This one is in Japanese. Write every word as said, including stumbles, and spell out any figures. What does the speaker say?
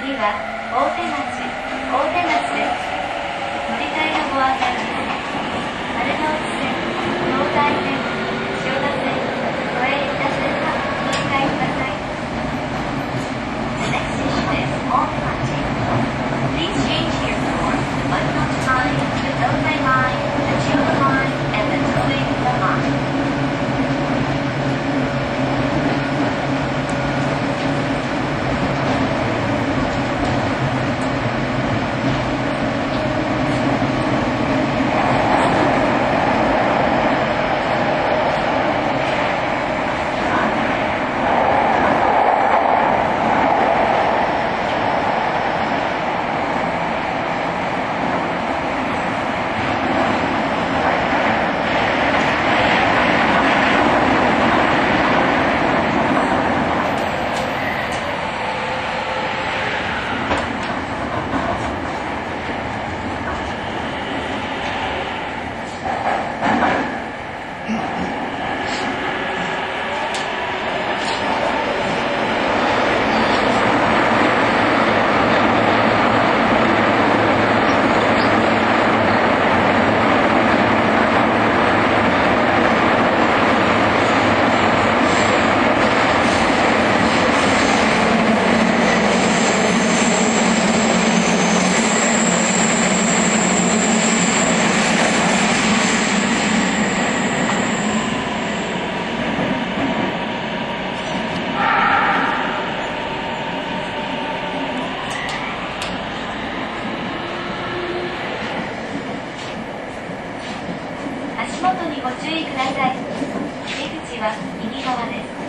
次は大手町、大手町です。乗り換えのご案内です。丸ノ内線、東西線、千代田線、都営伊田線はお乗り換えください。The next station is 大手町. Please change here for the Marunouchi line, the Tozai line, the Chiyoda line, and the Toei Ita line. 足元にご注意ください。出口は右側です。